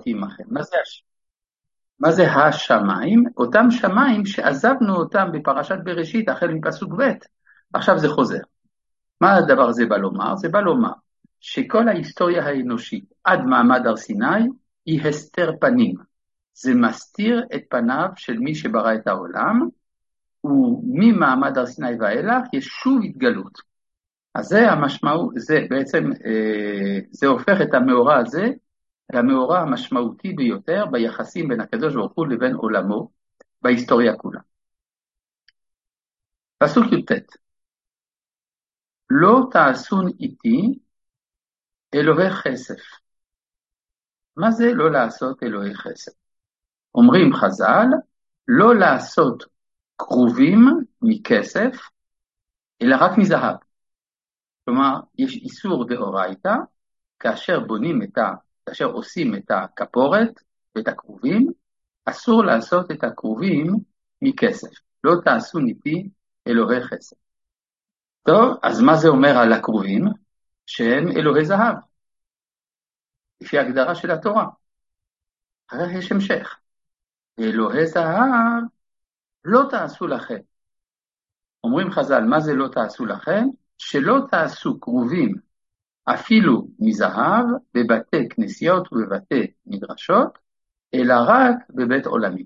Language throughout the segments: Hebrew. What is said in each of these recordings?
אותי עמכם. מה זה השמיים? אותם שמיים שעזבנו אותם בפרשת בראשית, החל מפסוק ב', עכשיו זה חוזר. מה הדבר הזה בא לומר? זה בא לומר שכל ההיסטוריה האנושית עד מעמד הר סיני היא הסתר פנים. זה מסתיר את פניו של מי שברא את העולם, וממעמד הר סיני ואילך יש שוב התגלות. אז זה המשמעות, זה בעצם, זה הופך את המאורע הזה למאורע המשמעותי ביותר ביחסים בין הקדוש ברוך הוא לבין עולמו בהיסטוריה כולה. פסוק י"ט: לא תעשון איתי אלוהי כסף. מה זה לא לעשות אלוהי כסף? אומרים חז"ל, לא לעשות כרובים מכסף, אלא רק מזהב. כלומר, יש איסור דאורייתא, כאשר עושים את הכפורת ואת הכרובים, אסור לעשות את הכרובים מכסף. לא תעשון איתי אלוהי כסף. טוב, אז מה זה אומר על הכרובים? שהם אלוהי זהב, לפי ההגדרה של התורה. הרי יש המשך. אלוהי זהב לא תעשו לכם. אומרים חז"ל, מה זה לא תעשו לכם? שלא תעשו כרובים אפילו מזהב בבתי כנסיות ובבתי מדרשות, אלא רק בבית עולמים.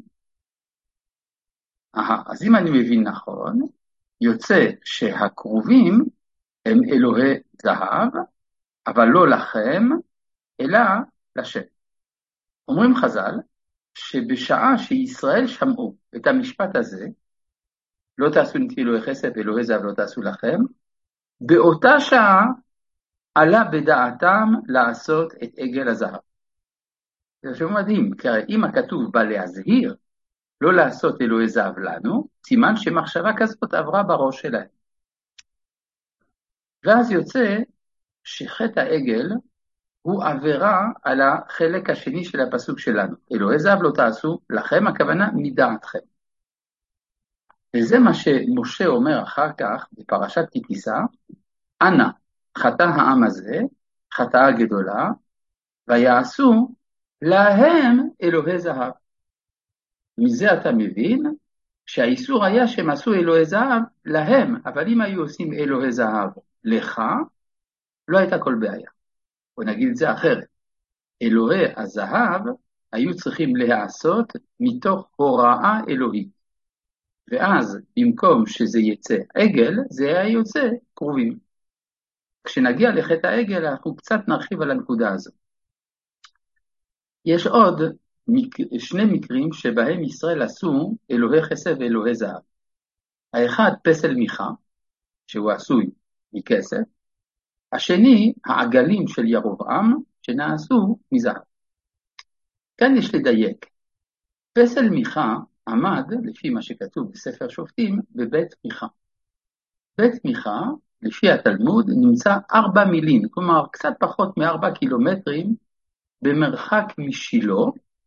אז אם אני מבין נכון, יוצא שהכרובים הם אלוהי זהב, אבל לא לכם, אלא לשם. אומרים חז"ל, שבשעה שישראל שמעו את המשפט הזה, לא תעשו איתי אלוהי כסף, אלוהי זהב לא תעשו לכם, באותה שעה עלה בדעתם לעשות את עגל הזהב. זה משהו מדהים, כי הרי אם הכתוב בא להזהיר, לא לעשות אלוהי זהב לנו, סימן שמחשבה כזאת עברה בראש שלהם. ואז יוצא שחטא העגל הוא עבירה על החלק השני של הפסוק שלנו. אלוהי זהב לא תעשו לכם, הכוונה מדעתכם. וזה מה שמשה אומר אחר כך בפרשת כי תישא, אנא חטא העם הזה, חטאה גדולה, ויעשו להם אלוהי זהב. מזה אתה מבין שהאיסור היה שהם עשו אלוהי זהב להם, אבל אם היו עושים אלוהי זהב לך, לא הייתה כל בעיה. בוא נגיד את זה אחרת. אלוהי הזהב היו צריכים להעשות מתוך הוראה אלוהית. ואז במקום שזה יצא עגל, זה היה יוצא כרובים. כשנגיע לחטא העגל, אנחנו קצת נרחיב על הנקודה הזאת. יש עוד שני מקרים שבהם ישראל עשו אלוהי כסף ואלוהי זהב. האחד פסל מיכה, שהוא עשוי מכסף, השני העגלים של ירבעם, שנעשו מזהב. כאן יש לדייק. פסל מיכה עמד, לפי מה שכתוב בספר שופטים, בבית מיכה. בית מיכה, לפי התלמוד, נמצא 4 מילים, כלומר קצת פחות מ4 קילומטרים, במרחק משילה,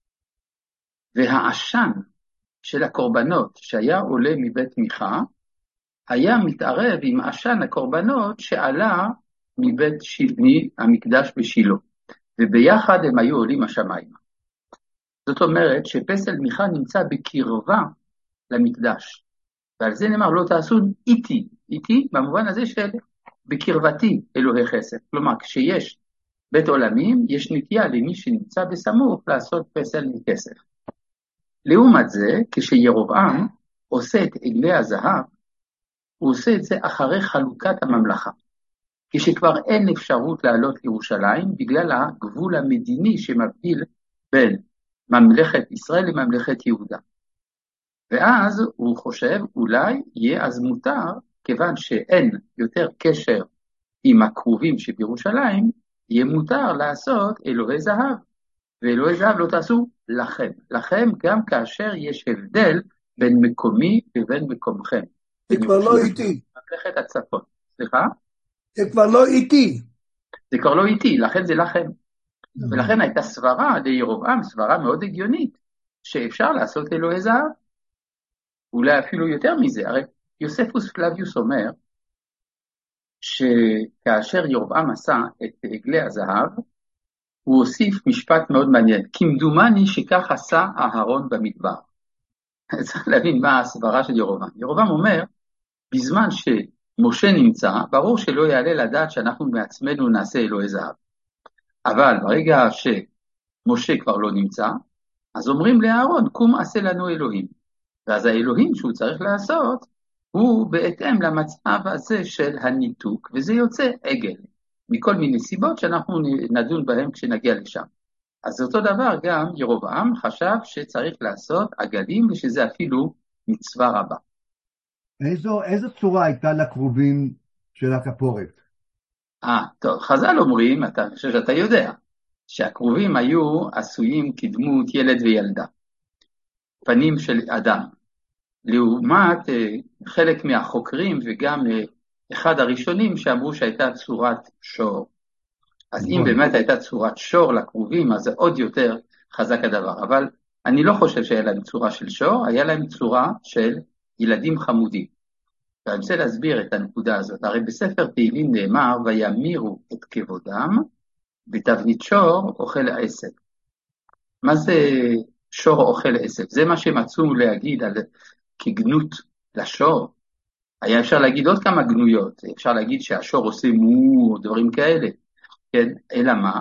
והעשן של הקורבנות שהיה עולה מבית מיכה, היה מתערב עם עשן הקורבנות שעלה המקדש בשילה, וביחד הם היו עולים השמיימה. זאת אומרת שפסל מיכה נמצא בקרבה למקדש, ועל זה נאמר לא תעשו איתי במובן הזה של בקרבתי אלוהי חסד. כלומר, כשיש בית עולמים, יש נטייה למי שנמצא בסמוך לעשות פסל מכסף. לעומת זה, כשירבעם עושה את עגלי הזהב, הוא עושה את זה אחרי חלוקת הממלכה. כשכבר אין אפשרות לעלות לירושלים, בגלל הגבול המדיני שמבדיל בין ממלכת ישראל לממלכת יהודה. ואז הוא חושב, אולי יהיה אז מותר, כיוון שאין יותר קשר עם הקרובים שבירושלים, יהיה מותר לעשות אלוהי זהב. ואלוהי זהב לא תעשו לכם. לכם גם כאשר יש הבדל בין מקומי ובין מקומכם. זה כבר לא איתי. ממלכת הצפון. סליחה? זה כבר לא איתי. זה כבר לא איתי, לכן זה לכם. ולכן הייתה סברה לירבעם, סברה מאוד הגיונית, שאפשר לעשות אלוהי זהב. אולי אפילו יותר מזה. הרי יוספוס פלביוס אומר, שכאשר ירבעם עשה את עגלי הזהב, הוא הוסיף משפט מאוד מעניין, כמדומני שכך עשה אהרון במדבר. צריך להבין מה הסברה של ירובעם. ירובעם אומר, בזמן שמשה נמצא, ברור שלא יעלה לדעת שאנחנו מעצמנו נעשה אלוהי זהב. אבל ברגע שמשה כבר לא נמצא, אז אומרים לאהרון, קום עשה לנו אלוהים. ואז האלוהים שהוא צריך לעשות, הוא בהתאם למצב הזה של הניתוק, וזה יוצא עגל, מכל מיני סיבות שאנחנו נדון בהם כשנגיע לשם. אז אותו דבר גם ירובעם חשב שצריך לעשות עגלים, ושזה אפילו מצווה רבה. איזו צורה הייתה לכרובים של הכפורת? טוב, חז"ל אומרים, אני חושב שאתה יודע, שהכרובים היו עשויים כדמות ילד וילדה, פנים של אדם. לעומת חלק מהחוקרים וגם אחד הראשונים שאמרו שהייתה צורת שור. אז אם באמת הייתה צורת שור לכרובים, אז זה עוד יותר חזק הדבר. אבל אני לא חושב שהיה להם צורה של שור, היה להם צורה של ילדים חמודים. ואני רוצה להסביר את הנקודה הזאת. הרי בספר תהילים נאמר, וימירו את כבודם, בתבנית שור אוכל עשב. מה זה שור אוכל עשב? זה מה שמצאו להגיד על כגנות לשור. היה אפשר להגיד עוד כמה גנויות, אפשר להגיד שהשור עושה מו או דברים כאלה, כן? אלא מה?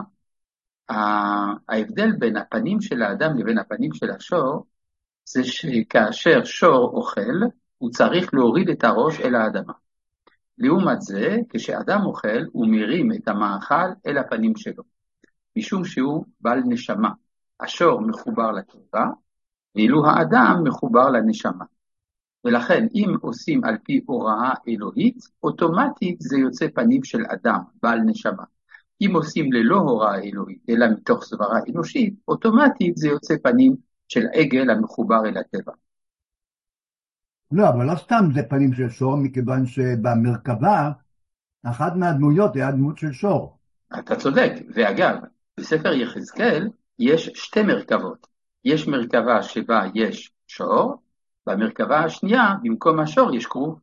ההבדל בין הפנים של האדם לבין הפנים של השור, זה שכאשר שור אוכל, הוא צריך להוריד את הראש אל האדמה. לעומת זה, כשאדם אוכל, הוא מרים את המאכל אל הפנים שלו, משום שהוא בעל נשמה. השור מחובר לטבע, ואילו האדם מחובר לנשמה. ולכן, אם עושים על פי הוראה אלוהית, אוטומטית זה יוצא פנים של אדם, בעל נשמה. אם עושים ללא הוראה אלוהית, אלא מתוך סברה אנושית, אוטומטית זה יוצא פנים של עגל המחובר אל הטבע. לא, אבל לא סתם זה פנים של שור, מכיוון שבמרכבה, אחת מהדמויות היה דמות של שור. אתה צודק, ואגב, בספר יחזקאל יש שתי מרכבות. יש מרכבה שבה יש שור, במרכבה השנייה, במקום השור, יש כרוב.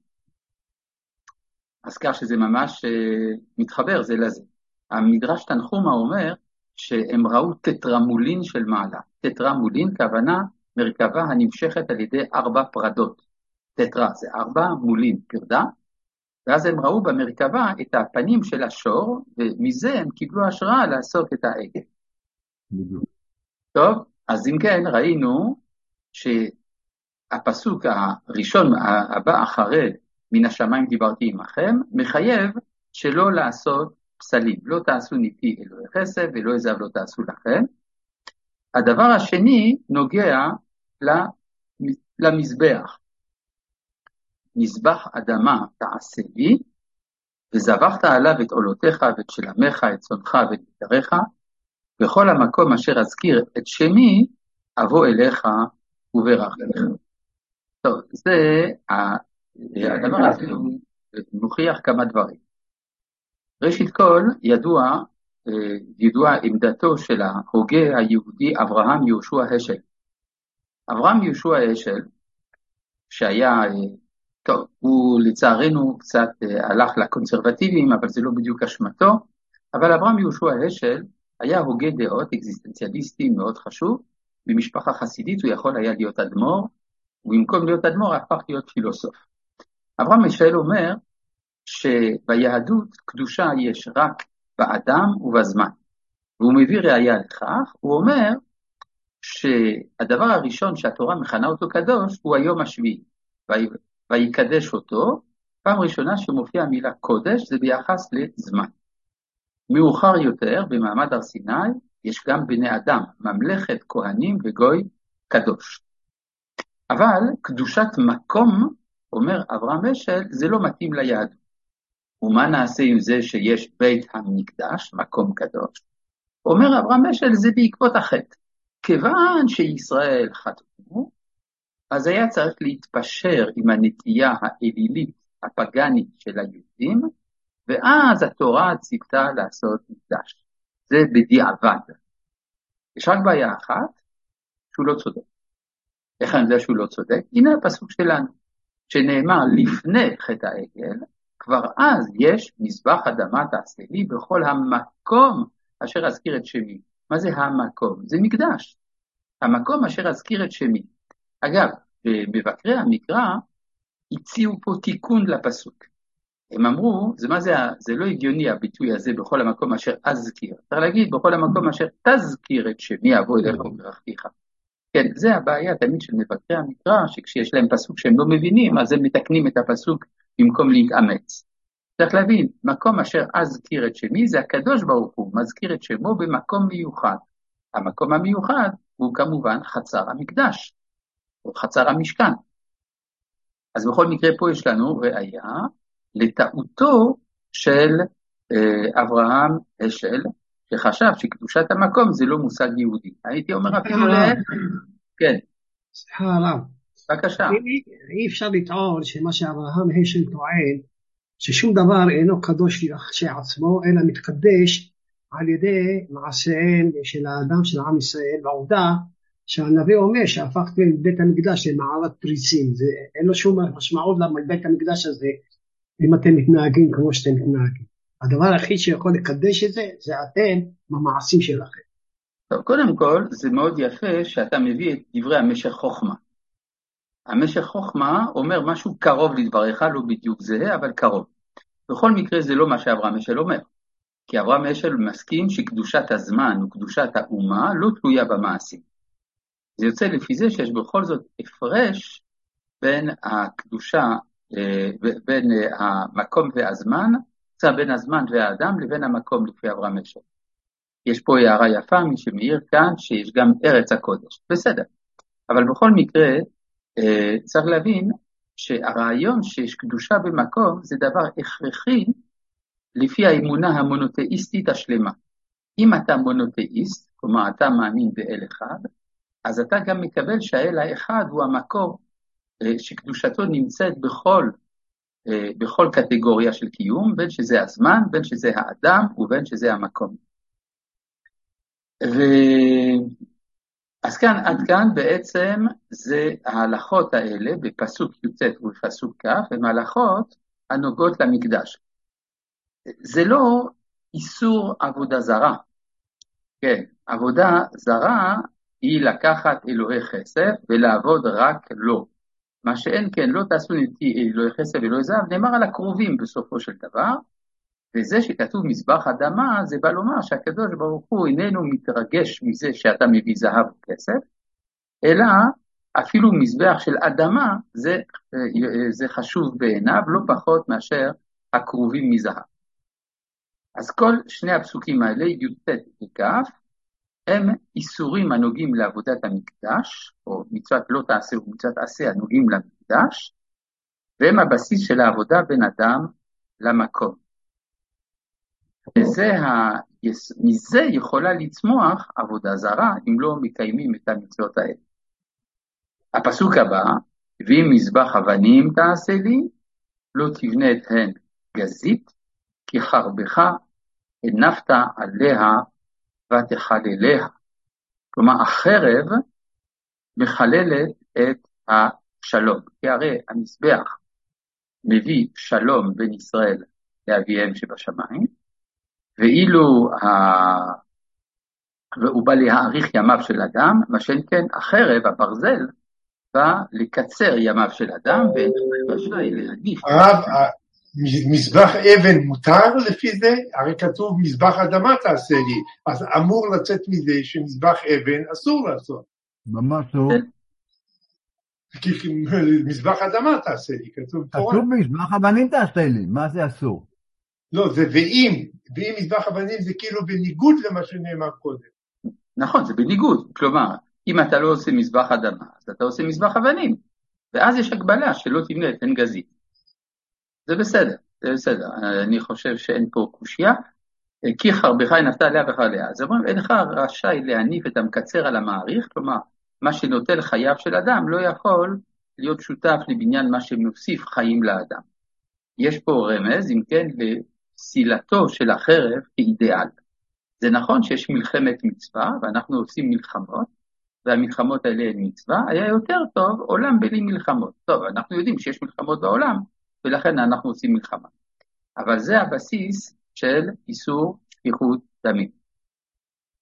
אז כך שזה ממש מתחבר זה לזה. המדרש תנחומא אומר שהם ראו טטרמולין של מעלה. טטרמולין, כוונה מרכבה הנמשכת על ידי 4 פרדות. טטרה זה 4, מולין פרדה, ואז הם ראו במרכבה את הפנים של השור, ומזה הם קיבלו השראה לעשות את העגל. טוב, אז אם כן ראינו שהפסוק הראשון הבא אחרי מן השמיים דיברתי עמכם, מחייב שלא לעשות פסלים, לא תעשו ניתי אלוהי חסד ולא עזב לא תעשו לכם. הדבר השני נוגע למזבח. מזבח אדמה תעשה לי, וזבחת עליו את עולותיך ואת שלמך, את צונך ואת יתריך, בכל המקום אשר אזכיר את שמי, אבוא אליך וברכך. טוב, זה הדבר הזה מוכיח כמה דברים. ראשית כל, ידוע עמדתו של ההוגה היהודי אברהם יהושע השל. אברהם יהושע השל, שהיה, טוב, הוא לצערנו קצת הלך לקונסרבטיבים, אבל זה לא בדיוק אשמתו, אבל אברהם יהושע השל היה הוגה דעות אקזיסטנציאליסטי מאוד חשוב, במשפחה חסידית הוא יכול היה להיות אדמו"ר, ובמקום להיות אדמו"ר הפך להיות פילוסוף. אברהם השל אומר שביהדות קדושה יש רק באדם ובזמן, והוא מביא ראיה לכך, הוא אומר שהדבר הראשון שהתורה מכנה אותו קדוש הוא היום השביעי, ויקדש אותו. פעם ראשונה שמופיע המילה קודש זה ביחס לזמן. מאוחר יותר במעמד הר סיני יש גם בני אדם, ממלכת כהנים וגוי קדוש. אבל קדושת מקום, אומר אברהם השל, זה לא מתאים ליהדות. ומה נעשה עם זה שיש בית המקדש, מקום קדוש? אומר אברהם השל, זה בעקבות החטא. כיוון שישראל חטאו, אז היה צריך להתפשר עם הנטייה האלילית, הפגנית של היהודים, ואז התורה ציוותה לעשות מקדש. זה בדיעבד. יש רק בעיה אחת, שהוא לא צודק. איך אני יודע שהוא לא צודק? הנה הפסוק שלנו, שנאמר לפני חטא העגל, כבר אז יש מזבח אדמה תעשה לי בכל המקום אשר אזכיר את שמי. מה זה המקום? זה מקדש. המקום אשר אזכיר את שמי. אגב, במבקרי המקרא הציעו פה תיקון לפסוק. הם אמרו, זה לא הגיוני הביטוי הזה בכל המקום אשר אזכיר. צריך להגיד, בכל המקום אשר תזכיר את שמי אבוא אליך וברכתיך. כן, זה הבעיה תמיד של מבקרי המקרא, שכשיש להם פסוק שהם לא מבינים, אז הם מתקנים את הפסוק במקום להתאמץ. צריך להבין, מקום אשר אזכיר את שמי, זה הקדוש ברוך הוא, מזכיר את שמו במקום מיוחד. המקום המיוחד הוא כמובן חצר המקדש, או חצר המשכן. אז בכל מקרה פה יש לנו ראיה לטעותו של אברהם אשל, שחשב שקדושת המקום זה לא מושג יהודי. הייתי אומר אפילו כן. סליחה הרב. בבקשה. אי אפשר לטעון שמה שאברהם אשל טוען, ששום דבר אינו קדוש לעצמו, אלא מתקדש על ידי מעשיהם של האדם של עם ישראל, והעובדה שהנביא אומר שהפכתם את בית המקדש למערת פריצים, זה אין לו שום משמעות לבית המקדש הזה, אם אתם מתנהגים כמו שאתם מתנהגים. הדבר היחיד שיכול לקדש את זה, זה אתם במעשים שלכם. טוב, קודם כל, זה מאוד יפה שאתה מביא את דברי המשך חוכמה. המשך חוכמה אומר משהו קרוב לדבריך, לא בדיוק זהה, אבל קרוב. בכל מקרה זה לא מה שאברהם אשל אומר. כי אברהם אשל מסכים שקדושת הזמן וקדושת האומה לא תלויה במעשים. זה יוצא לפי זה שיש בכל זאת הפרש בין הקדושה, בין המקום והזמן, בין הזמן והאדם לבין המקום לפי אברהם אשל. יש פה הערה יפה, מי שמעיר כאן, שיש גם ארץ הקודש. בסדר. אבל בכל מקרה, צריך להבין שהרעיון שיש קדושה במקום, זה דבר הכרחי לפי האמונה המונותאיסטית השלמה. אם אתה מונותאיסט, כלומר אתה מאמין באל אחד, אז אתה גם מקבל שהאל האחד הוא המקור שקדושתו נמצאת בכל קטגוריה של קיום, בין שזה הזמן, בין שזה האדם ובין שזה המקום. אז כאן, עד כאן בעצם זה ההלכות האלה בפסוק י"ט ובפסוק כ', הן הלכות הנוגעות למקדש. זה לא איסור עבודה זרה. כן, עבודה זרה היא לקחת אלוהי חסד ולעבוד רק לו. מה שאין כן, לא תעשו איתי אלוהי חסד ואלוהי זהב, נאמר על הקרובים בסופו של דבר, וזה שכתוב מזבח אדמה, זה בא לומר שהקדוש ברוך הוא איננו מתרגש מזה שאתה מביא זהב וכסף, אלא אפילו מזבח של אדמה, זה חשוב בעיניו, לא פחות מאשר הקרובים מזהב. אז כל שני הפסוקים האלה, י"ט וכ', הם איסורים הנוגעים לעבודת המקדש, או מצוות לא תעשה ומצוות עשה הנוגעים למקדש, והם הבסיס של העבודה בין אדם למקום. מזה יכולה לצמוח עבודה זרה, אם לא מקיימים את המצוות האלה. הפסוק הבא, ואם מזבח אבנים תעשה לי, לא תבנה את הן גזית, כי חרבך הנפת עליה ותחלליה. כלומר, החרב מחללת את השלום, כי הרי המזבח מביא שלום בין ישראל לאביהם שבשמיים, ואילו הוא בא להאריך ימיו של אדם, מה שאין כן החרב, הברזל, בא לקצר ימיו של אדם, ורשאי להניף. הרב, מזבח אבן מותר לפי זה? הרי כתוב מזבח אדמה תעשה לי, אז אמור לצאת מזה שמזבח אבן אסור לעשות. ממש לא. כי מזבח אדמה תעשה לי, כתוב תורה. כתוב מזבח אבנים תעשה לי, מה זה אסור? לא, זה ואם מזבח אבנים זה כאילו בניגוד למה שנאמר קודם. נכון, זה בניגוד, כלומר, אם אתה לא עושה מזבח אדמה, אז אתה עושה מזבח אבנים, ואז יש הגבלה שלא תבנה את הן גזית. זה בסדר, זה בסדר, אני חושב שאין פה קושיה, כי חרבך הנפת עליה וחלליה. אז אומרים, אינך רשאי להניף את המקצר על המעריך, כלומר, מה שנוטל חייו של אדם לא יכול להיות שותף לבניין מה שמוסיף חיים לאדם. יש פה רמז, אם כן, לפסילתו של החרב כאידיאל. זה נכון שיש מלחמת מצווה, ואנחנו עושים מלחמות, והמלחמות האלה הן מצווה, היה יותר טוב עולם בלי מלחמות. טוב, אנחנו יודעים שיש מלחמות בעולם, ולכן אנחנו עושים מלחמה. אבל זה הבסיס של איסור שפיכות דמים.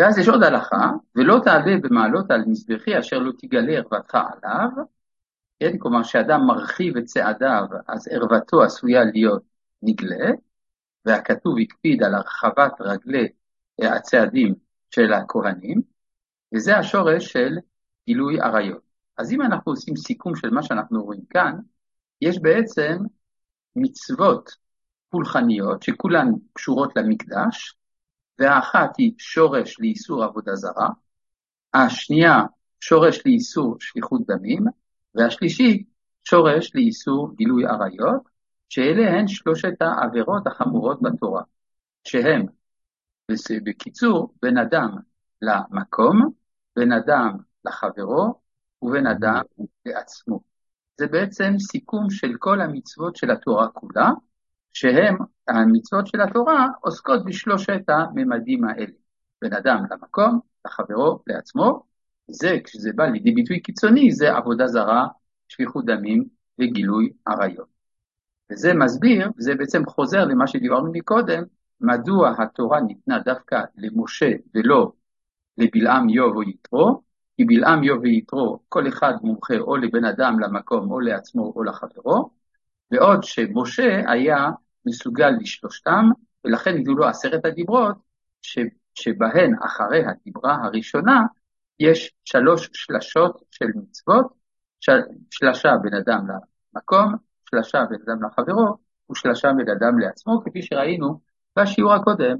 ואז יש עוד הלכה, ולא תעלה במעלות על מזבחי אשר לא תגלה ערוותך עליו, כן? כלומר שאדם מרחיב את צעדיו, אז ערוותו עשויה להיות נגלה, והכתוב הקפיד על הרחבת רגלי הצעדים של הכהנים, וזה השורש של גילוי עריות. אז אם אנחנו עושים סיכום של מה שאנחנו רואים כאן, יש בעצם מצוות פולחניות שכולן קשורות למקדש, והאחת היא שורש לאיסור עבודה זרה, השנייה שורש לאיסור שפיכות דמים, והשלישית שורש לאיסור גילוי עריות, שאלה הן שלושת העבירות החמורות בתורה, שהם בקיצור בין אדם למקום, בין אדם לחברו ובין אדם לעצמו. זה בעצם סיכום של כל המצוות של התורה כולה, שהם המצוות של התורה עוסקות בשלושת הממדים האלה, בין אדם למקום, לחברו, לעצמו. זה, כשזה בא לידי ביטוי קיצוני, זה עבודה זרה, שפיכות דמים וגילוי עריות. וזה מסביר, זה בעצם חוזר למה שדיברנו מקודם, מדוע התורה ניתנה דווקא למשה ולא לבלעם יוב או יתרו, כי בלעם יוב ויתרו כל אחד מומחה או לבן אדם למקום או לעצמו או לחברו, בעוד שמשה היה מסוגל לשלושתם, ולכן ניתנו לו 10 הדיברות, שבהן אחרי הדיברה הראשונה יש 3 שלשות של מצוות, שלשה בין אדם למקום, שלשה בין אדם לחברו, ושלשה בין אדם לעצמו, כפי שראינו בשיעור הקודם.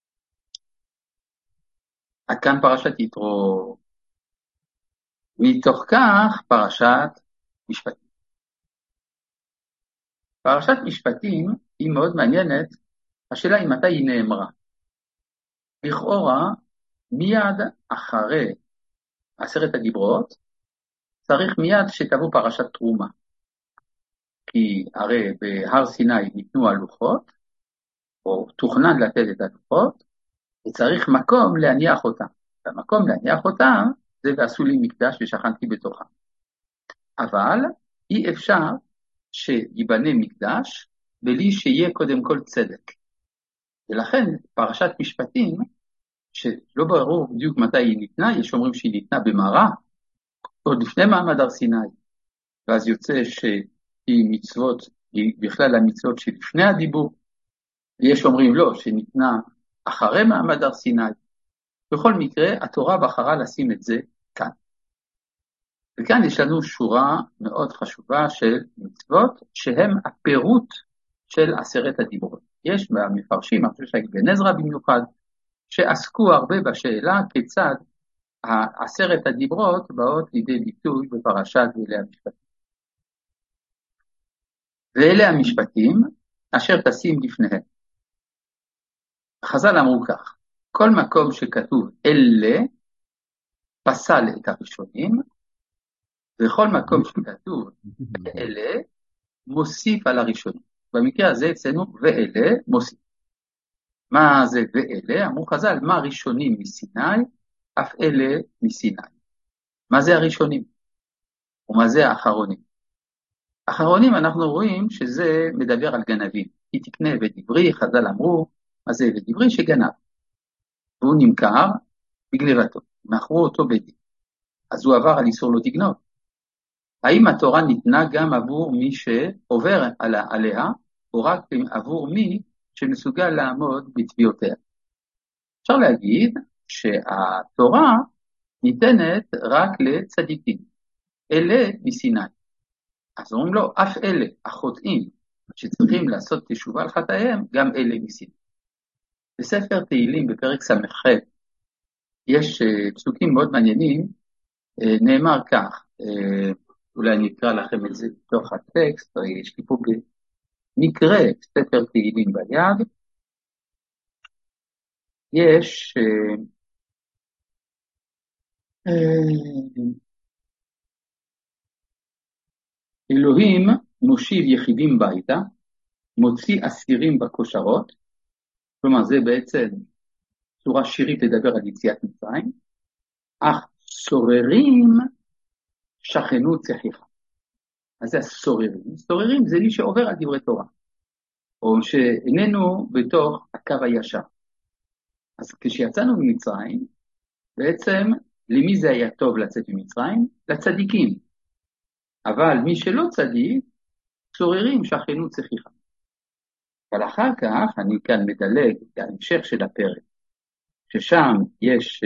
עד כאן פרשת יתרו. מתוך כך פרשת משפטים. פרשת משפטים היא מאוד מעניינת, השאלה היא מתי היא נאמרה. לכאורה, מיד אחרי 10 הדיברות, צריך מיד שתבוא פרשת תרומה. כי הרי בהר סיני ניתנו הלוחות, או תוכנן לתת את הלוחות, וצריך מקום להניח אותם. והמקום להניח אותם, זה ועשו לי מקדש ושכנתי בתוכם. אבל אי אפשר שיבנה מקדש, בלי שיהיה קודם כל צדק. ולכן פרשת משפטים, שלא ברור בדיוק מתי היא ניתנה, יש אומרים שהיא ניתנה במערה, עוד לפני מעמד הר סיני, ואז יוצא שהיא מצוות, היא בכלל המצוות שלפני הדיבור, ויש אומרים לא, שניתנה אחרי מעמד הר סיני. בכל מקרה, התורה בחרה לשים את זה כאן. וכאן יש לנו שורה מאוד חשובה של מצוות, שהם הפירוט של 10 הדיברות. יש במפרשים, אני חושב שאבן עזרא במיוחד, שעסקו הרבה בשאלה כיצד 10 הדיברות באות לידי ביטוי בפרשת ואלה המשפטים. ואלה המשפטים אשר תשים לפניהם. חז"ל אמרו כך, כל מקום שכתוב אלה פסל את הראשונים, וכל מקום שכתוב אלה מוסיף על הראשונים. במקרה הזה אצלנו ואלה מוסיף. מה זה ואלה? אמרו חז"ל, מה ראשונים מסיני? אף אלה מסיני. מה זה הראשונים? ומה זה האחרונים? האחרונים אנחנו רואים שזה מדבר על גנבים. כי תקנה ודברי, חז"ל אמרו, מה זה ודברי? שגנב. והוא נמכר בגנבתו. מכרו אותו בדין. אז הוא עבר על איסור לא תגנוב. האם התורה ניתנה גם עבור מי שעובר עליה, או רק עבור מי שמסוגל לעמוד בתביעותיה? אפשר להגיד שהתורה ניתנת רק לצדיקים, אלה מסיני. אז אומרים לו, אף אלה החוטאים שצריכים לעשות תשובה על חטאיהם, גם אלה מסיני. בספר תהילים בפרק ס"ח יש פסוקים מאוד מעניינים, נאמר כך, אולי אני אקרא לכם את זה בתוך הטקסט, יש לי פה נקרא ספר תהילים ביד, יש אלוהים מושיב יחידים ביתה, מוציא אסירים בכושרות, כלומר זה בעצם צורה שירית לדבר על יציאת מצרים, אך סוררים שכנו צחיחה. אז זה הסוררים. סוררים זה מי שעובר על דברי תורה, או שאיננו בתוך הקו הישר. אז כשיצאנו ממצרים, בעצם, למי זה היה טוב לצאת ממצרים? לצדיקים. אבל מי שלא צדיק, צוררים שכנו צחיחה. אבל אחר כך, אני כאן מדלג להמשך של הפרק, ששם יש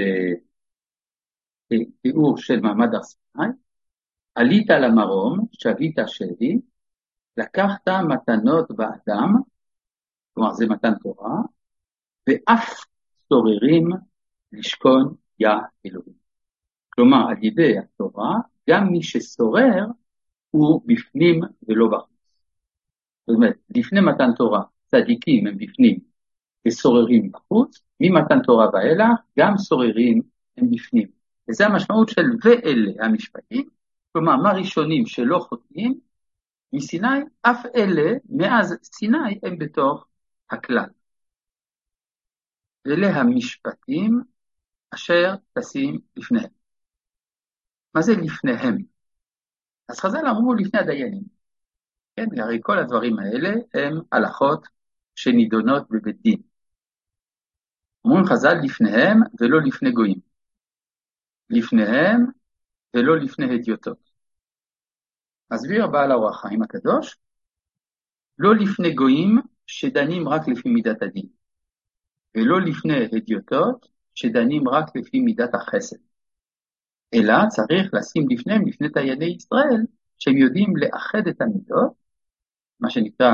תיאור של מעמד הר סיני, עלית למרום, שבית שבי, לקחת מתנות באדם, כלומר זה מתן תורה, ואף סוררים לשכון יא אלוהים. כלומר, על ידי התורה, גם מי שסורר הוא בפנים ולא בחוץ. זאת אומרת, לפני מתן תורה, צדיקים הם בפנים וסוררים בחוץ, ממתן תורה ואילך, גם סוררים הם בפנים. וזו המשמעות של ואלה המשפטים, כלומר, מה ראשונים שלא חוטאים מסיני, אף אלה מאז סיני הם בתוך הכלל. ואלה המשפטים אשר תשים לפניהם. מה זה לפניהם? אז חז"ל אמרו לפני הדיינים. כן, הרי כל הדברים האלה הם הלכות שנידונות בבית דין. אומרים חז"ל לפניהם ולא לפני גויים. לפניהם ולא לפני הדיוטות. מסביר בעל האור החיים הקדוש, לא לפני גויים שדנים רק לפי מידת הדין, ולא לפני הדיוטות שדנים רק לפי מידת החסד. אלא צריך לשים לפניהם, לפני דייני ישראל, שהם יודעים לאחד את המידות, מה שנקרא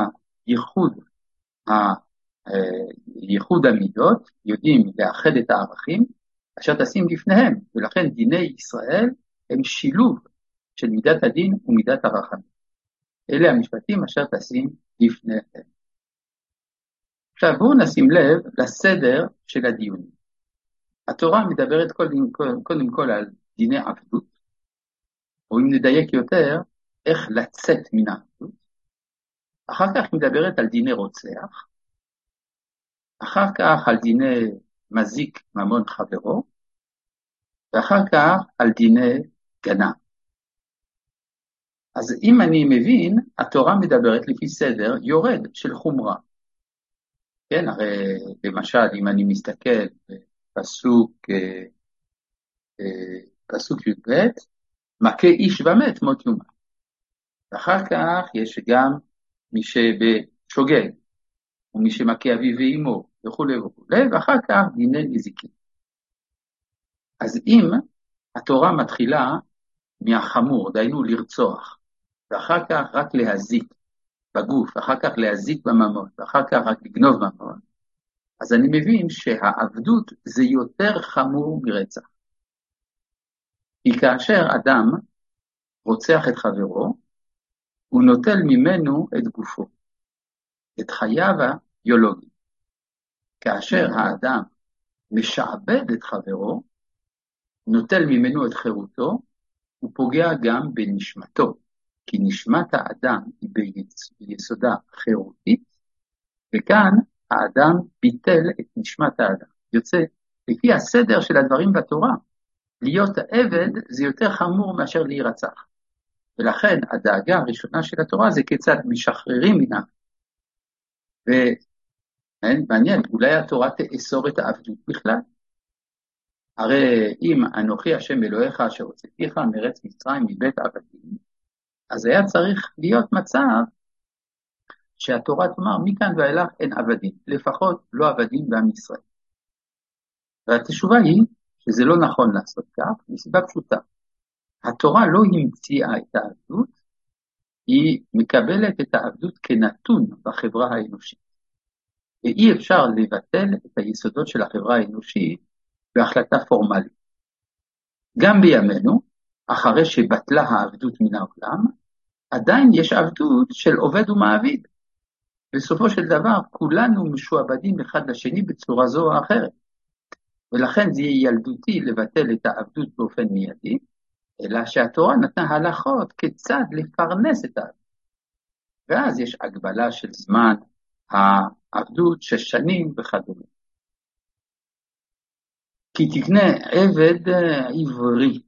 ייחוד המידות, יודעים לאחד את הערכים, אשר תשים לפניהם, ולכן דיני ישראל הם שילוב של מידת הדין ומידת הרחמים. אלה המשפטים אשר תשים לפניהם. עכשיו בואו נשים לב לסדר של הדיונים. התורה מדברת קודם כל על דיני עבדות, או אם נדייק יותר, איך לצאת מן העבדות. אחר כך היא מדברת על דיני רוצח, אחר כך על דיני מזיק ממון חברו, ואחר כך על דיני גנב. אז אם אני מבין, התורה מדברת לפי סדר יורד של חומרה. כן, הרי למשל, אם אני מסתכל פסוק י"ב, מכה איש ומת מות יומת. ואחר כך יש גם מי שבשוגג, ומי שמכה אביו ואמו, וכו' וכו', ואחר כך דיני נזיקים. אז אם התורה מתחילה מהחמור, דיינו לרצוח, ואחר כך רק להזיק בגוף, אחר כך להזיק בממון, ואחר כך רק לגנוב ממון, אז אני מבין שהעבדות זה יותר חמור מרצח. כי כאשר אדם רוצח את חברו, הוא נוטל ממנו את גופו, את חייו הביולוגיים. כאשר האדם משעבד את חברו, נוטל ממנו את חירותו, הוא פוגע גם בנשמתו, כי נשמת האדם היא ביסודה חירותית, וכאן האדם ביטל את נשמת האדם. יוצא, לפי הסדר של הדברים בתורה, להיות עבד זה יותר חמור מאשר להירצח. ולכן הדאגה הראשונה של התורה זה כיצד משחררים מן העבדות. ומעניין, אולי התורה תאסור את העבדות בכלל? הרי אם אנוכי השם אלוהיך אשר הוצאתיך מארץ מצרים מבית עבדים, אז היה צריך להיות מצב שהתורה תאמר מכאן ואילך אין עבדים, לפחות לא עבדים בעם ישראל. והתשובה היא שזה לא נכון לעשות כך, מסיבה פשוטה. התורה לא המציאה את העבדות, היא מקבלת את העבדות כנתון בחברה האנושית. ואי אפשר לבטל את היסודות של החברה האנושית בהחלטה פורמלית. גם בימינו, אחרי שבטלה העבדות מן העולם, עדיין יש עבדות של עובד ומעביד. בסופו של דבר, כולנו משועבדים אחד לשני בצורה זו או אחרת. ולכן זה יהיה ילדותי לבטל את העבדות באופן מיידי, אלא שהתורה נתנה הלכות כיצד לפרנס את העבדות. ואז יש הגבלה של זמן העבדות 6 שנים וכדומה. כי תקנה עבד עברי,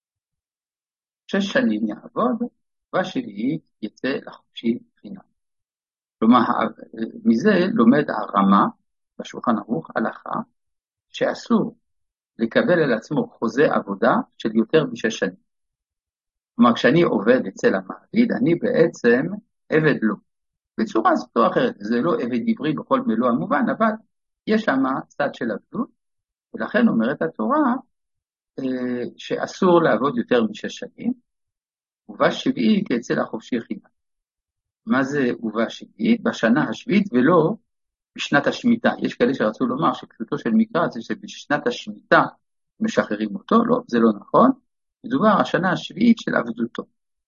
6 שנים יעבוד, והשביעית יצא לחופשי חינם. כלומר, מזה לומד הרמה בשולחן ערוך הלכה, שאסור לקבל על עצמו חוזה עבודה של יותר מ6 שנים. כלומר, כשאני עובד אצל המעביד, אני בעצם עבד לו. בצורה זאת או אחרת, זה לא עבד עברי בכל מלוא המובן, אבל יש שם צד של עבדות, ולכן אומרת התורה שאסור לעבוד יותר מ6 שנים, ובשביעית יצא לחופשי חינם. מה זה ובשביעית? בשנה השביעית ולא בשנת השמיטה. יש כאלה שרצו לומר שפשוטו של מקרא זה שבשנת השמיטה משחררים אותו, לא, זה לא נכון. מדובר השנה השביעית של עבדותו.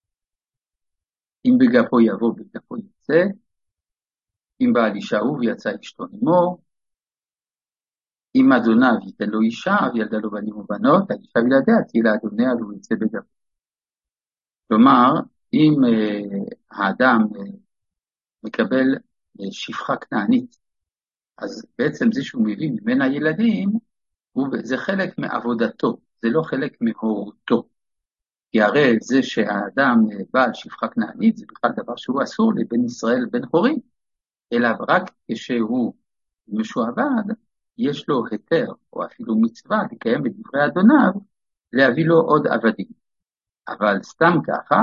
אם בגפו יבוא בגפו יצא, אם בעל אישה הוא ויצא אשתו עמו, אם אדוניו ייתן לו אישה וילדה לו בנים ובנות, האישה וילדיה תהיה לאדוניה והוא יצא בגפו. כלומר, אם האדם מקבל שפחה כנענית, אז בעצם זה שהוא מביא ממנה ילדים, זה חלק מעבודתו, זה לא חלק מהורותו. כי הרי זה שהאדם בעל שפחה כנענית, זה בכלל דבר שהוא אסור לבן ישראל בן הורים, אלא רק כשהוא משועבד, יש לו היתר, או אפילו מצווה, לקיים בדברי אדוניו, להביא לו עוד עבדים. אבל סתם ככה,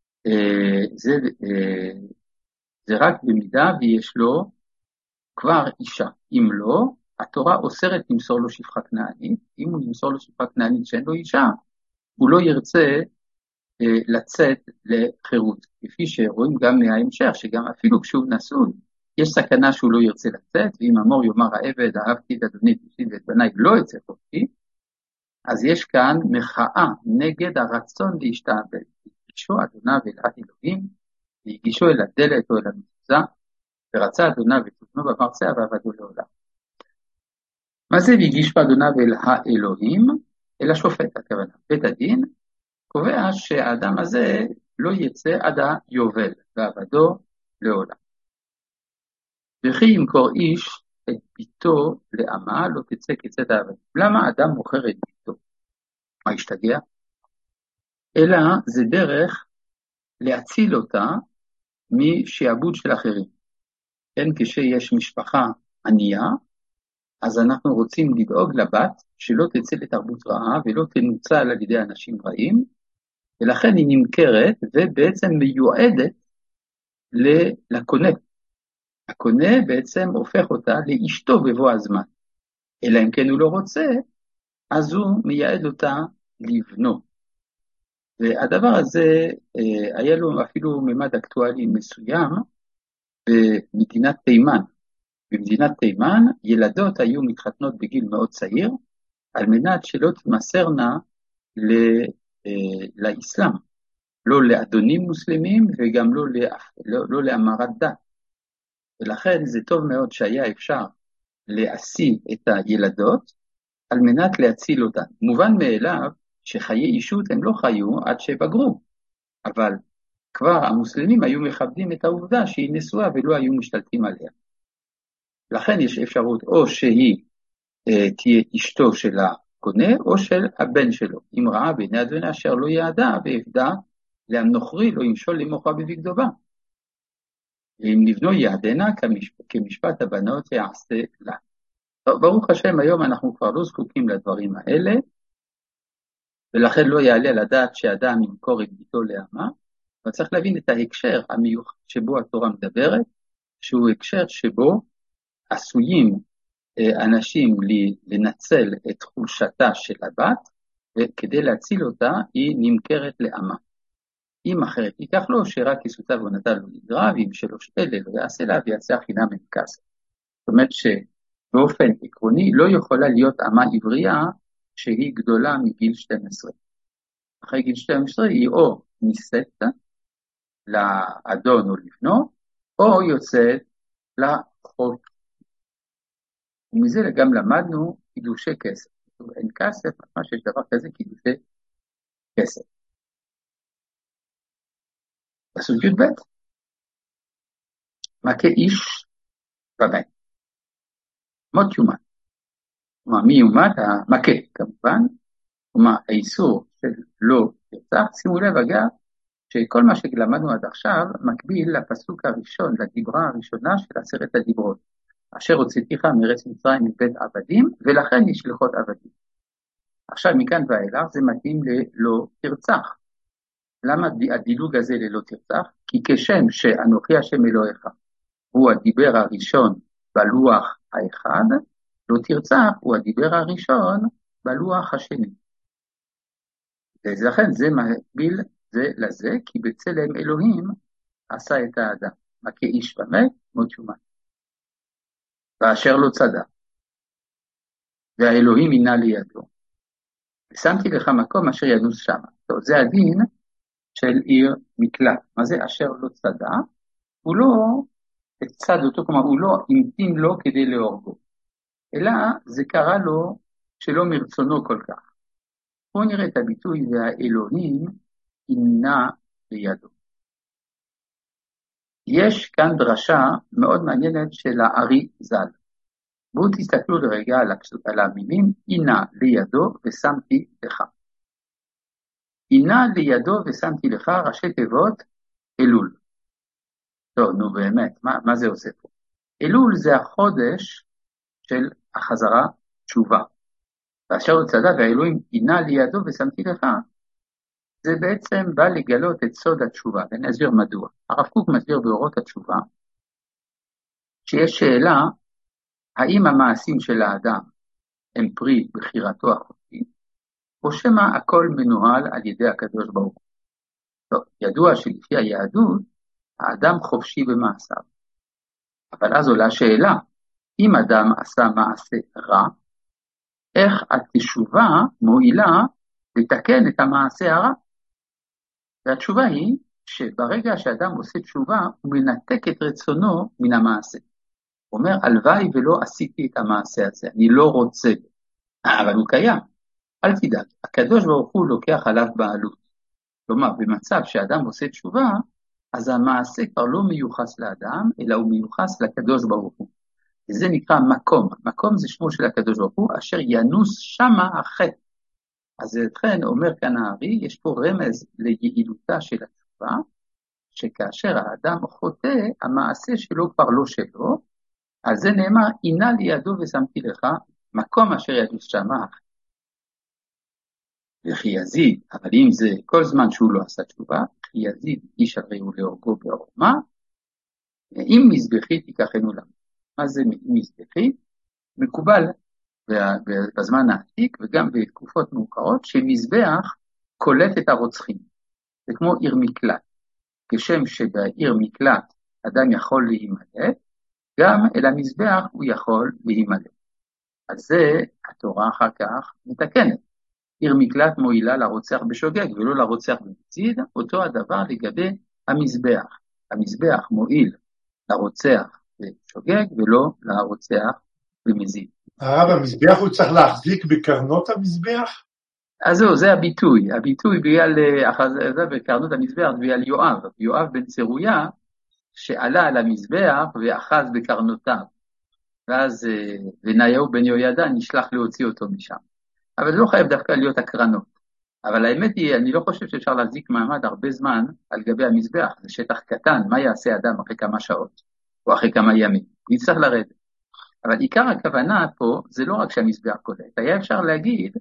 זה רק במידה ויש לו כבר אישה. אם לא, התורה אוסרת למסור לו שפחה כנענית. אם הוא ימסור לו שפחה כנענית שאין לו אישה, הוא לא ירצה לצאת לחירות. כפי שרואים גם מההמשך, שגם אפילו כשהוא נשוי, יש סכנה שהוא לא ירצה לצאת, ואם אמור יאמר העבד, אהבתי את אדוני ואת בניי, לא יצא חופשי, אז יש כאן מחאה נגד הרצון להשתעבד. הגישו אדוניו אל האלוהים, והגישו אל הדלת או אל המזוזה, ורצה אדוניו ותוכנו במרצע ועבדו לעולם. מה זה והגישו אדוניו אל האלוהים? אל השופט, הכוונה. בית הדין קובע שהאדם הזה לא יצא עד היובל, ועבדו לעולם. וכי ימכור איש את ביתו לאמה, לא תצא כצאת העבדים. למה אדם מוכר את ביתו? מה השתגע? אלא זה דרך להציל אותה משעבוד של אחרים. כן, כשיש משפחה ענייה, אז אנחנו רוצים לדאוג לבת שלא תצא לתרבות רעה ולא תנוצל על ידי אנשים רעים, ולכן היא נמכרת ובעצם מיועדת לקונה. הקונה בעצם הופך אותה לאשתו בבוא הזמן. אלא אם כן הוא לא רוצה, אז הוא מייעד אותה לבנו. והדבר הזה היה לו אפילו ממד אקטואלי מסוים במדינת תימן. במדינת תימן ילדות היו מתחתנות בגיל מאוד צעיר, על מנת שלא תמסרנה לאסלאם. לא לאדונים מוסלמים וגם לא לאמרת דת. ולכן זה טוב מאוד שהיה אפשר להשיא את הילדות על מנת להציל אותן. מובן מאליו שחיי אישות הם לא חיו עד שבגרו, אבל כבר המוסלמים היו מכבדים את העובדה שהיא נשואה ולא היו משתלטים עליה. לכן יש אפשרות או שהיא תהיה אשתו של הקונה או של הבן שלו. אם ראה בעיני אדוני אשר לא יעדה ועבדה להנוכרי לא ימשול למוחה בבגדובה. ואם לבנו יעדנה כמשפט הבנות יעשה לה. טוב, ברוך השם, היום אנחנו כבר לא זקוקים לדברים האלה, ולכן לא יעלה לדעת שאדם ימכור את ביתו לאמה, אבל צריך להבין את ההקשר המיוחד שבו התורה מדברת, שהוא הקשר שבו עשויים אנשים לנצל את חולשתה של הבת, וכדי להציל אותה היא נמכרת לאמה. אם אחרת ייקח לו שרק כסותיו ונטל לו נגרע, ואם שלוש אלה לא יעשה לה ויעשה חינם אין כסף. זאת אומרת שבאופן עקרוני לא יכולה להיות אמה עברייה שהיא גדולה מגיל 12. אחרי גיל 12 היא או נישאת לאדון או לבנו, או יוצאת לחוק. ומזה גם למדנו קידושי כסף. אין כסף, מה שיש דבר כזה קידושי כסף. פסוק י"ב, מכה איש בבן, מות יומת. כלומר, מי יומת? המכה כמובן, כלומר, האיסור של לא ירצח. שימו לב אגב, שכל מה שלמדנו עד עכשיו מקביל לפסוק הראשון, לדיברה הראשונה של 10 הדיברות. אשר הוצאתיך מארץ מצרים מבית עבדים, ולכן נשלחות עבדים. עכשיו מכאן ואילך זה מתאים ללא תרצח. למה הדילוג הזה ללא תרצח? כי כשם שאנוכי השם אלוהיך הוא הדיבר הראשון בלוח האחד, לא תרצח הוא הדיבר הראשון בלוח השני. ולכן זה מקביל זה לזה, כי בצלם אלוהים עשה את האדם, מה כאיש ומת מות שומן. ואשר לא צדק, והאלוהים עינה לידו, ושמתי לך מקום אשר ינוס שמה. טוב, זה הדין של עיר מקלט. מה זה אשר לא צדק? הוא לא צד אותו, כלומר הוא לא המתין לו כדי להורגו, אלא זה קרה לו שלא מרצונו כל כך. בואו נראה את הביטוי, והאלוהים עינה לידו. יש כאן דרשה מאוד מעניינת של הארי ז"ל. בואו תסתכלו לרגע על המילים, עינה לידו ושמתי לך. עינה לידו ושמתי לך, ראשי תיבות אלול. טוב, נו באמת, מה זה עושה פה? אלול זה החודש של החזרה תשובה. ואשר הוא צדק והאלוהים עינה לידו ושמתי לך, זה בעצם בא לגלות את סוד התשובה, ואני אסביר מדוע. הרב קוק מסביר באורות התשובה, שיש שאלה, האם המעשים של האדם הם פרי בחירתו החופשית, או שמא הכל מנוהל על ידי הקדוש ברוך הוא. טוב, ידוע שלפי היהדות, האדם חופשי במעשיו. אבל אז עולה שאלה, אם אדם עשה מעשה רע, איך התשובה מועילה לתקן את המעשה הרע? והתשובה היא שברגע שאדם עושה תשובה, הוא מנתק את רצונו מן המעשה. הוא אומר, הלוואי ולא עשיתי את המעשה הזה, אני לא רוצה, אבל הוא קיים. אל תדאג, הקדוש ברוך הוא לוקח עליו בעלות. כלומר, במצב שאדם עושה תשובה, אז המעשה כבר לא מיוחס לאדם, אלא הוא מיוחס לקדוש ברוך הוא. וזה נקרא מקום. מקום זה שמו של הקדוש ברוך הוא, אשר ינוס שמה החטא. אז לכן אומר כאן הארי, יש פה רמז ליעילותה של התשובה, שכאשר האדם חוטא, המעשה שלו כבר לא שלו, אז זה נאמר, עינה לידו ושמתי לך, מקום אשר ינוס שמה החטא. וכי יזיד, אבל אם זה כל זמן שהוא לא עשה תשובה, וכי יזיד איש הרי הוא להורגו בעורמה, אם מזבחי תיקחנו לנו. מה זה מזבחי? מקובל בזמן העתיק וגם בתקופות מאוחרות, שמזבח קולט את הרוצחים. זה כמו עיר מקלט. כשם שבעיר מקלט אדם יכול להימלט, גם אל המזבח הוא יכול להימלט. אז זה התורה אחר כך מתקנת. עיר מקלט מועילה לרוצח בשוגג ולא לרוצח במזיד, אותו הדבר לגבי המזבח. המזבח מועיל לרוצח בשוגג ולא לרוצח במזיד. הרב, המזבח הוא צריך להחזיק בקרנות המזבח? אז זהו, זה הביטוי. הביטוי זה בקרנות המזבח בגלל יואב בן צרויה, שעלה על המזבח ואחז בקרנותיו. ואז בניהו בן יהוידע נשלח להוציא אותו משם. אבל זה לא חייב דווקא להיות הקרנות. אבל האמת היא, אני לא חושב שאפשר להחזיק מעמד הרבה זמן על גבי המזבח. זה שטח קטן, מה יעשה אדם אחרי כמה שעות, או אחרי כמה ימים? הוא יצטרך לרדת. אבל עיקר הכוונה פה, זה לא רק שהמזבח קולט. היה אפשר להגיד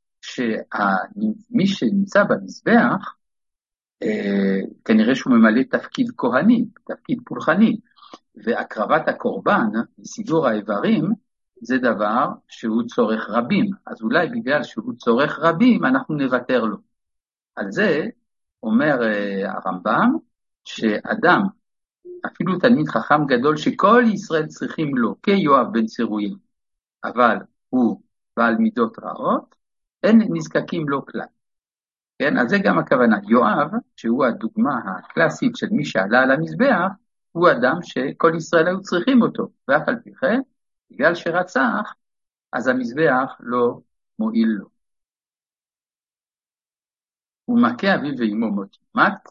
שמי שנמצא במזבח, כנראה שהוא ממלא תפקיד כהני, תפקיד פולחני, והקרבת הקורבן, סידור האיברים, זה דבר שהוא צורך רבים. אז אולי בגלל שהוא צורך רבים, אנחנו נוותר לו. על זה אומר הרמב"ם, שאדם, אפילו תלמיד חכם גדול, שכל ישראל צריכים לו, כיואב בן צרויה, אבל הוא בעל מידות רעות, אין נזקקים לו כלל. כן? אז זה גם הכוונה. יואב, שהוא הדוגמה הקלאסית של מי שעלה על המזבח, הוא אדם שכל ישראל היו צריכים אותו, ואף על פי כן, בגלל שרצח, אז המזבח לא מועיל לו. הוא מכה אביו ואמו מות. מת?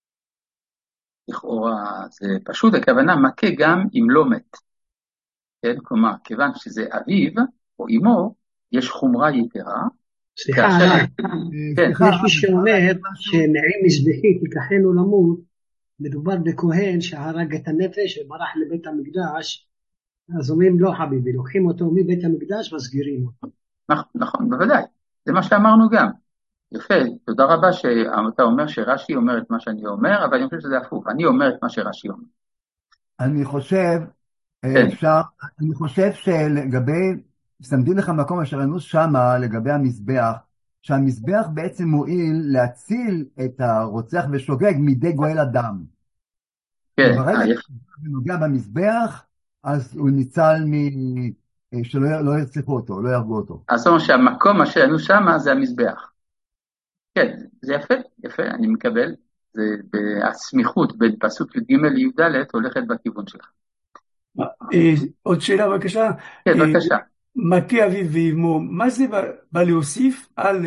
לכאורה זה פשוט, הכוונה מכה גם אם לא מת. כן? כלומר, כיוון שזה אביו או אמו, יש חומרה יתרה. סליחה, יש מי שאומר שנעים מזבחי תיקחנו למות, מדובר בכהן שהרג את הנפש וברח לבית המקדש, אז אומרים לא חביבי, לוקחים אותו מבית המקדש וסגירים אותו. נכון, בוודאי. זה מה שאמרנו גם. יפה, תודה רבה שאתה אומר שרש"י אומר את מה שאני אומר, אבל אני חושב שזה הפוך, אני אומר את מה שרש"י אומר. אני חושב, כן. אני חושב שלגבי, שמתי לך מקום אשר ענו שמה לגבי המזבח, שהמזבח בעצם מועיל להציל את הרוצח ושוגג מידי גואל אדם. כן, וברגע שהוא נוגע במזבח, אז הוא ניצל שלא ירצחו אותו, לא יהרגו אותו. אז זאת אומרת שהמקום אשר ענו שמה זה המזבח. כן, זה יפה, יפה, אני מקבל. זה הסמיכות בין פסוק י"ג לי"ד הולכת בכיוון שלך. עוד שאלה בבקשה. כן, בבקשה. מכה אביו ואמו, מה זה בא להוסיף על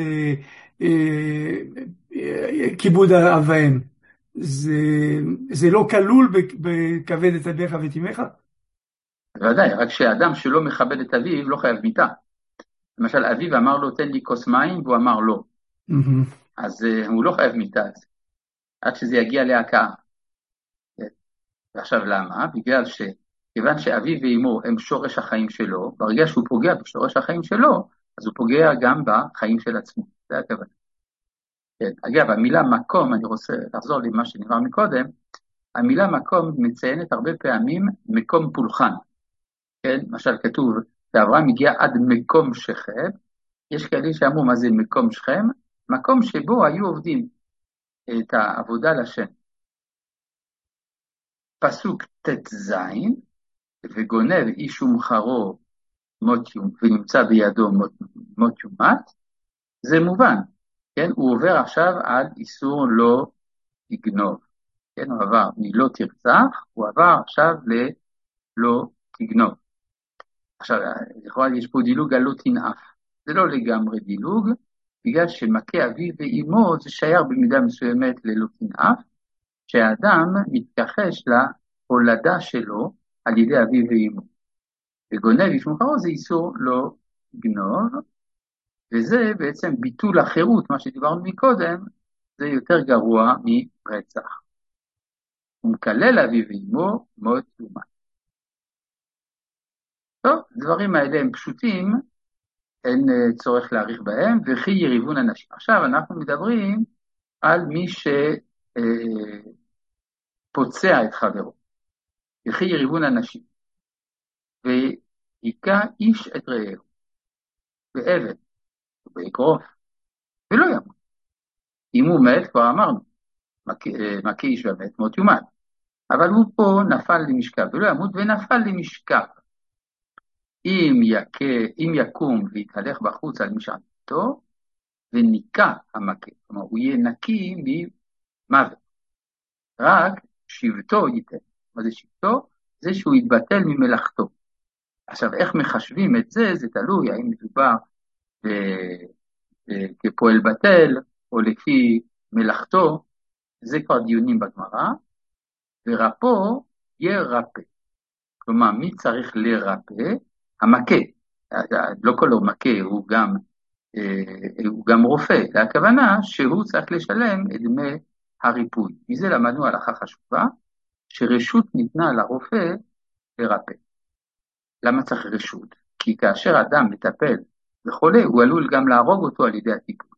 כיבוד אב ואם? זה לא כלול בכבד את אביך ואת אמך? בוודאי, רק שאדם שלא מכבד את אביו לא חייב מיתה. למשל, אביו אמר לו, תן לי כוס מים, והוא אמר לא. אז הוא לא חייב מיתה, עד שזה יגיע להכאה. ועכשיו למה? כיוון שאביו ואמו הם שורש החיים שלו, ברגע שהוא פוגע בשורש החיים שלו, אז הוא פוגע גם בחיים של עצמו. זה הכוונה. כן. אגב, המילה מקום, אני רוצה לחזור למה שנאמר מקודם, המילה מקום מציינת הרבה פעמים מקום פולחן. כן, למשל כתוב, שאברהם הגיע עד מקום שכם, יש כאלה שאמרו מה זה מקום שכם, מקום שבו היו עובדים את העבודה לשם. פסוק ט"ז, וגונב איש ומחרו ונמצא בידו מות יומת, זה מובן, כן? הוא עובר עכשיו על איסור לא תגנוב, כן? הוא עבר מלא תרצח, הוא עבר עכשיו ללא תגנוב. עכשיו, לכאורה יש פה דילוג על לא תנאף, זה לא לגמרי דילוג, בגלל שמכה אביו ואמו זה שייך במידה מסוימת ללא תנאף, שהאדם מתכחש להולדה שלו על ידי אביו ואמו. וגונב איש ומחרו זה איסור לא גנוב, וזה בעצם ביטול החירות, מה שדיברנו מקודם, זה יותר גרוע מרצח. הוא מקלל אביו ואמו מות יומת. טוב, דברים האלה הם פשוטים, אין צורך להאריך בהם, וכי יריבון אנשים. עכשיו אנחנו מדברים על מי שפוצע את חברו. וכי יריבון אנשים. והיכה איש את רעהו, בעבד, ובאגרוף, ולא ימות. אם הוא מת, כבר אמרנו, מכה איש ומת, מות יומת. אבל הוא פה נפל למשכב, ולא ימות, ונפל למשכב. אם יקום ויתהלך בחוץ על משענתו, וניקה המכה, כלומר הוא יהיה נקי ממוות, רק שבטו ייתן. מה זה שבטו? זה שהוא יתבטל ממלאכתו. עכשיו איך מחשבים את זה? זה תלוי האם מדובר כפועל בטל או לפי מלאכתו, זה כבר דיונים בגמרא, ורפו ירפא. כלומר מי צריך לרפא? המכה, לא כל המכה הוא גם רופא, הכוונה שהוא צריך לשלם את דמי הריפוי. מזה למדנו הלכה חשובה, שרשות ניתנה לרופא לרפא. למה צריך רשות? כי כאשר אדם מטפל בחולה, הוא עלול גם להרוג אותו על ידי הטיפול.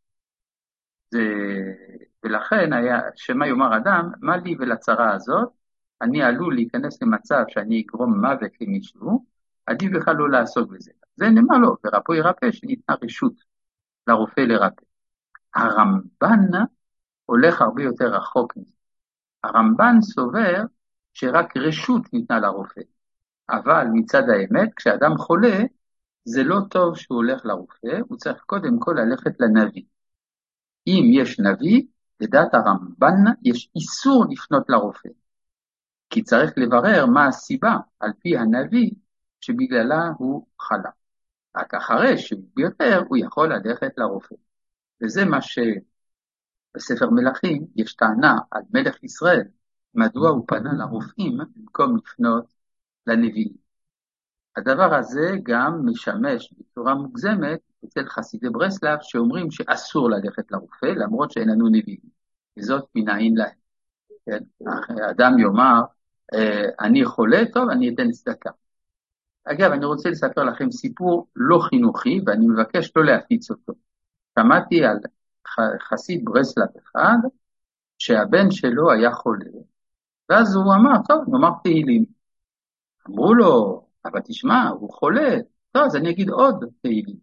ולכן היה, שמה יאמר אדם, מה לי ולצרה הזאת, אני עלול להיכנס למצב שאני אגרום מוות למישהו, עדיף בכלל לא לעסוק בזה. זה נאמר לו, ורפו ירפא, שניתנה רשות לרופא לרפא. הרמב"ן הולך הרבה יותר רחוק מזה. הרמב"ן סובר שרק רשות ניתנה לרופא. אבל מצד האמת, כשאדם חולה, זה לא טוב שהוא הולך לרופא, הוא צריך קודם כל ללכת לנביא. אם יש נביא, לדעת הרמב"ן יש איסור לפנות לרופא. כי צריך לברר מה הסיבה על פי הנביא שבגללה הוא חלה. רק אחרי שביותר הוא יכול ללכת לרופא. וזה מה שבספר מלכים יש טענה על מלך ישראל, מדוע הוא פנה לרופאים במקום לפנות לנביאים. הדבר הזה גם משמש בצורה מוגזמת אצל חסידי ברסלב שאומרים שאסור ללכת לרופא למרות שאין לנו נביאים. וזאת מנין להם. כן? האדם יאמר, אני חולה, טוב, אני אתן צדקה. אגב, אני רוצה לספר לכם סיפור לא חינוכי, ואני מבקש לא להפיץ אותו. שמעתי על חסיד ברסלב אחד, שהבן שלו היה חולה, ואז הוא אמר, טוב, נאמר תהילים. אמרו לו, אבל תשמע, הוא חולה, טוב, אז אני אגיד עוד תהילים.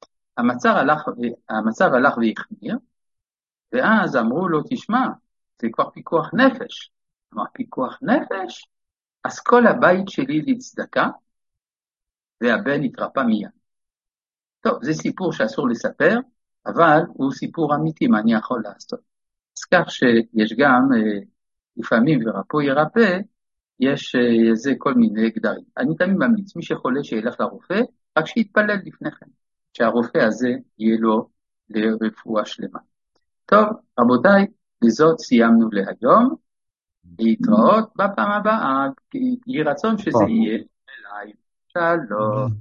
המצב הלך והחמיר, ואז אמרו לו, תשמע, זה כבר פיקוח נפש. אמר, פיקוח נפש? אז כל הבית שלי לצדקה, והבן התרפא מיד. טוב, זה סיפור שאסור לספר, אבל הוא סיפור אמיתי, מה אני יכול לעשות. אז כך שיש גם, לפעמים ורפוא ירפא, יש זה כל מיני גדרים. אני תמיד ממליץ, מי שחולה שילך לרופא, רק שיתפלל לפני כן, שהרופא הזה יהיה לו לרפואה שלמה. טוב, רבותיי, בזאת סיימנו להיום, להתראות בפעם הבאה, יהי רצון שזה יהיה לייב. שלום.